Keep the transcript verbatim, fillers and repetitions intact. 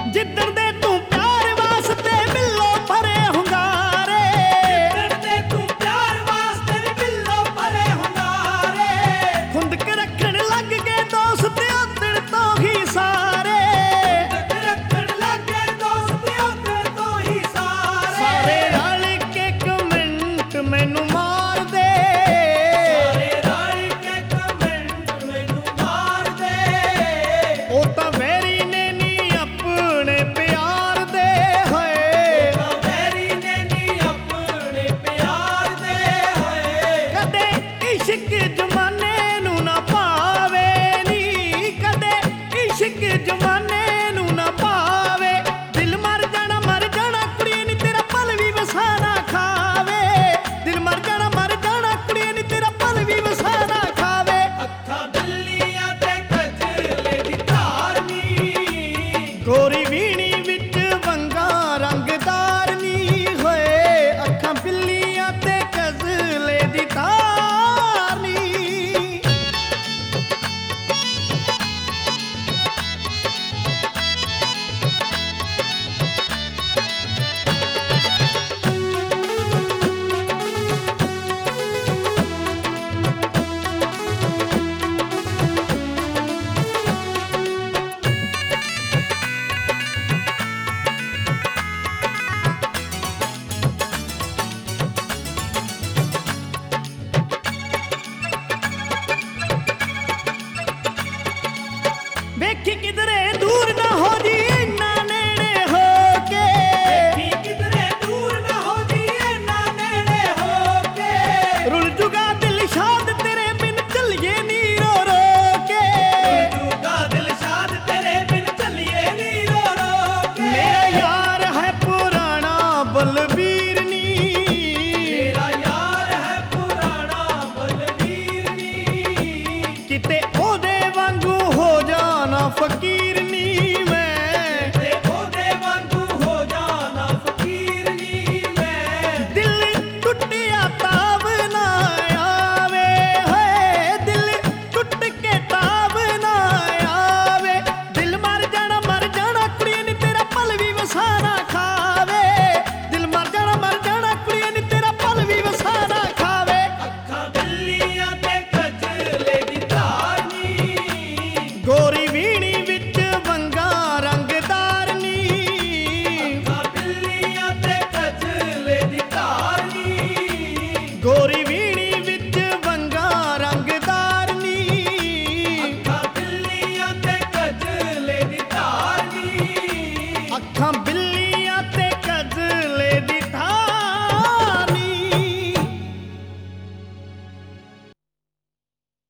ਜਿੱਦਣ ਦੇ ਤੂੰ ਪਿਆਰ ਵਾਸਤੇ ਬਿੱਲੋ ਭਰੇ ਹੁੰਗਾਰੇ, ਜਿੱਦਣ ਦੇ ਤੂੰ ਪਿਆਰ ਵਾਸਤੇ ਬਿੱਲੋ ਭਰੇ ਹੁੰਗਾਰੇ, ਖੁੰਦਕ ਰੱਖਣ ਲੱਗ ਗਏ ਦੋਸਤ ਉਦਣ ਤੋਂ ਹੀ ਸਾਰੇ, ਖੁੰਦਕ ਰੱਖਣ ਲੱਗੇ ਦੋਸਤ ਉਦਣ ਤੋਂ ਹੀ ਸਾਰੇ, ਸਾਰੇ ਰਲ ਕੇ ਕਮੈਂਟ ਮੈਨੂੰ ਮਾਰ ਦੇ, ਸਾਰੇ ਰਲ ਕੇ ਕਮੈਂਟ ਮੈਨੂੰ ਮਾਰ ਦੇ, ਉਹ ਤਾਂ ਵੈਰੀ ਨੇ ਨੀ ਆਪਣੇ ਪਿਆਰ ਦੇ ਹੋਏ, ਤਾਂ ਵੈਰੀ ਨੇ ਨੀ ਆਪਣੇ ਪਿਆਰ ਦੇ ਹੋਏ, ਕਦੇ ਇਸ਼ਕ ਜਮਾਨੇ ਨੂੰ ਨਾ ਪਾਵੇ ਨੀ, ਕਦੇ ਇਸ਼ਕ ਜਮਾਨੇ ਨੂੰ ਨਾ ਪਾਵੇ, ਦਿਲ ਮਰ ਜਾਣਾ ਮਰ ਜਾਣਾ ਕੁੜੀਏ ਨੀ ਤੇਰਾ ਪਲ ਵੀ ਵਸਾਣਾ ਖਾਵੇ, ਦਿਲ ਮਰ ਜਾਣਾ ਮਰ ਜਾਣਾ ਕੁੜੀਏ ਨੀ ਤੇਰਾ ਪਲ ਵੀ ਵਸਾਣਾ ਖਾਵੇ, ਅੱਖਾਂ ਬਿੱਲੀਆਂ ਤੇ ਕਜਲੇ ਦੀ ਧਾਰ ਨੀ, ਗੋਰੀ ਵੀਣੀ